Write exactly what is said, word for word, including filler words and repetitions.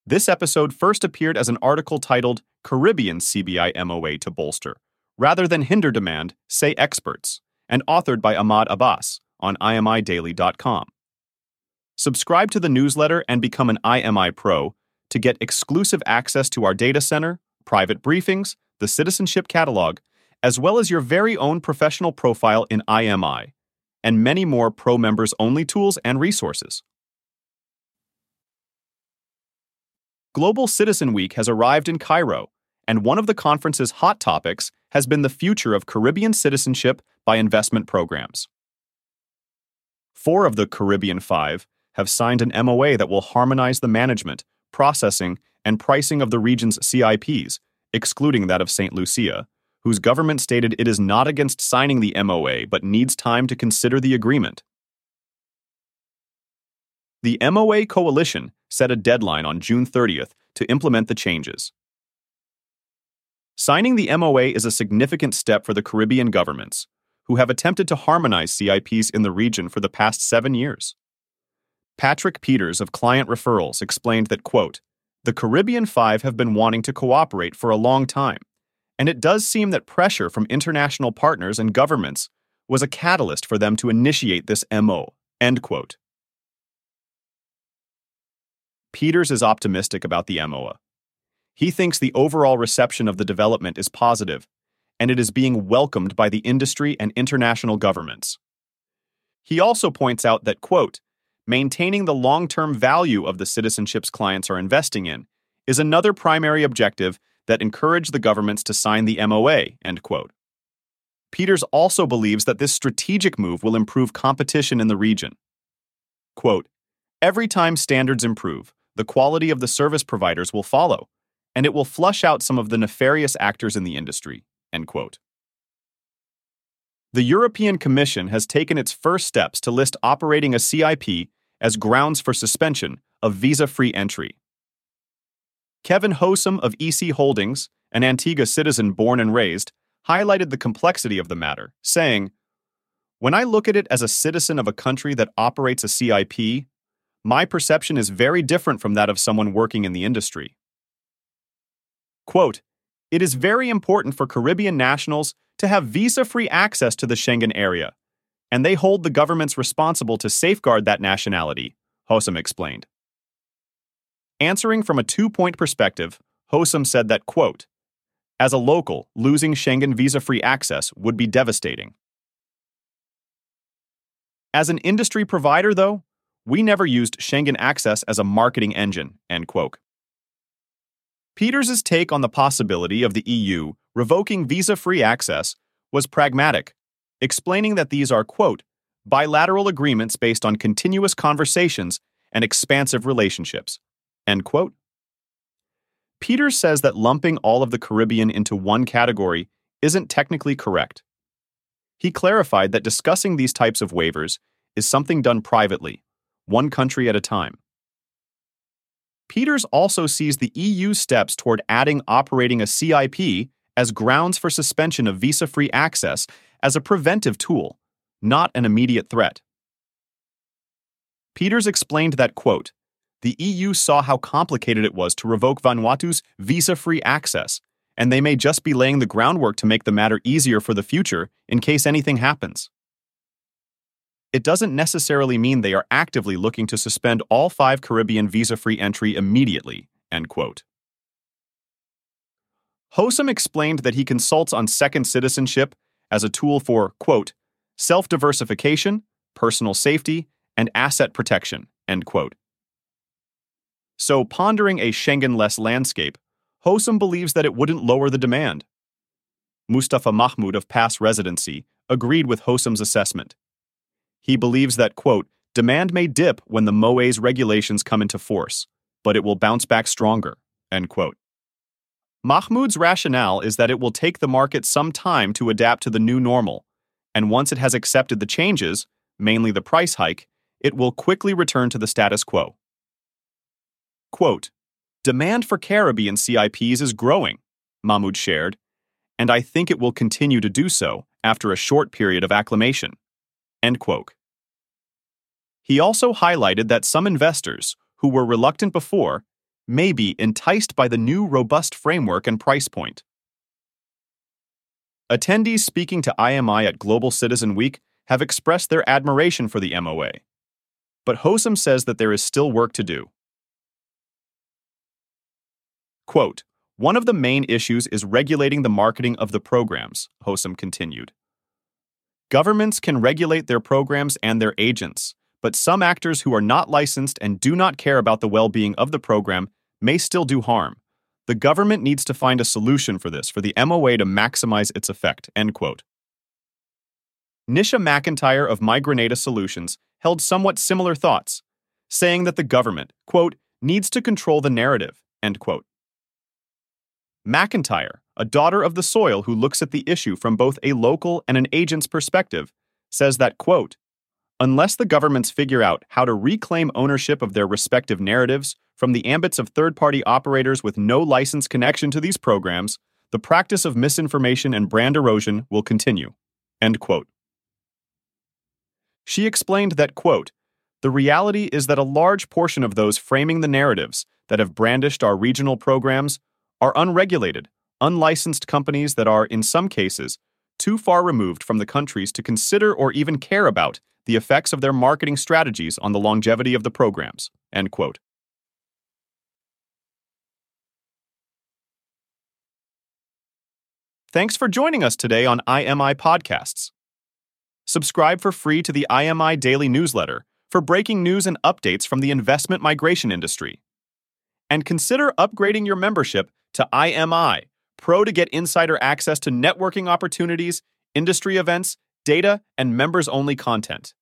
This episode first appeared as an article titled Caribbean C B I M O A to Bolster, rather than hinder demand, say experts, and authored by Ahmad Abbas on I M I daily dot com. Subscribe to the newsletter and become an I M I Pro to get exclusive access to our data center, private briefings, the citizenship catalog, as well as your very own professional profile in I M I, and many more Pro members-only tools and resources. Global Citizen Week has arrived in Cairo, and one of the conference's hot topics has been the future of Caribbean citizenship by investment programs. Four of the Caribbean Five have signed an M O A that will harmonize the management, processing, and pricing of the region's C I Ps, excluding that of Saint Lucia, whose government stated it is not against signing the M O A but needs time to consider the agreement. The M O A coalition set a deadline on June thirtieth to implement the changes. Signing the M O A is a significant step for the Caribbean governments, who have attempted to harmonize C I Ps in the region for the past seven years. Patrick Peters of Client Referrals explained that, quote, "The Caribbean Five have been wanting to cooperate for a long time, and it does seem that pressure from international partners and governments was a catalyst for them to initiate this M O A," end quote. Peters is optimistic about the M O A. He thinks the overall reception of the development is positive, and it is being welcomed by the industry and international governments. He also points out that, quote, "Maintaining the long-term value of the citizenships clients are investing in is another primary objective that encouraged the governments to sign the M O A," end quote. Peters also believes that this strategic move will improve competition in the region. Quote, "Every time standards improve, the quality of the service providers will follow, and it will flush out some of the nefarious actors in the industry," end quote. The European Commission has taken its first steps to list operating a C I P as grounds for suspension of visa-free entry. Kevin Hossam of E C Holdings, an Antigua citizen born and raised, highlighted the complexity of the matter, saying, "When I look at it as a citizen of a country that operates a C I P, my perception is very different from that of someone working in the industry." Quote, "It is very important for Caribbean nationals to have visa-free access to the Schengen area, and they hold the governments responsible to safeguard that nationality," Hossam explained. Answering from a two-point perspective, Hossam said that, quote, "As a local, losing Schengen visa-free access would be devastating. As an industry provider, though, we never used Schengen access as a marketing engine," end quote. Peters' take on the possibility of the E U revoking visa-free access was pragmatic, explaining that these are, quote, "bilateral agreements based on continuous conversations and expansive relationships," end quote. Peters says that lumping all of the Caribbean into one category isn't technically correct. He clarified that discussing these types of waivers is something done privately, one country at a time. Peters also sees the E U's steps toward adding operating a C I P as grounds for suspension of visa-free access as a preventive tool, not an immediate threat. Peters explained that, quote, "The E U saw how complicated it was to revoke Vanuatu's visa-free access, and they may just be laying the groundwork to make the matter easier for the future in case anything happens. It doesn't necessarily mean they are actively looking to suspend all five Caribbean visa-free entry immediately," end quote. Hossam explained that he consults on second citizenship as a tool for, quote, "self-diversification, personal safety, and asset protection," end quote. So, pondering a Schengen-less landscape, Hossam believes that it wouldn't lower the demand. Mustafa Mahmoud of Pass Residency agreed with Hossam's assessment. He believes that, quote, "demand may dip when the M O A's regulations come into force, but it will bounce back stronger," end quote. Mahmoud's rationale is that it will take the market some time to adapt to the new normal, and once it has accepted the changes, mainly the price hike, it will quickly return to the status quo. Quote, "Demand for Caribbean C I Ps is growing," Mahmoud shared, "and I think it will continue to do so after a short period of acclimation," end quote. He also highlighted that some investors, who were reluctant before, may be enticed by the new robust framework and price point. Attendees speaking to I M I at Global Citizen Week have expressed their admiration for the M O A. But Hosum says that there is still work to do. Quote, "One of the main issues is regulating the marketing of the programs," Hosum continued. "Governments can regulate their programs and their agents, but some actors who are not licensed and do not care about the well-being of the program may still do harm. The government needs to find a solution for this for the M O A to maximize its effect," end quote. Nisha McIntyre of MyGrenada Solutions held somewhat similar thoughts, saying that the government, quote, "needs to control the narrative," end quote. McIntyre, a daughter of the soil who looks at the issue from both a local and an agent's perspective, says that, quote, "Unless the governments figure out how to reclaim ownership of their respective narratives from the ambits of third-party operators with no license connection to these programs, the practice of misinformation and brand erosion will continue," end quote. She explained that, quote, "The reality is that a large portion of those framing the narratives that have brandished our regional programs are unregulated, unlicensed companies that are, in some cases, too far removed from the countries to consider or even care about the effects of their marketing strategies on the longevity of the programs," end quote. Thanks for joining us today on I M I Podcasts. Subscribe for free to the I M I Daily Newsletter for breaking news and updates from the investment migration industry. And consider upgrading your membership to I M I Pro to get insider access to networking opportunities, industry events, data, and members-only content.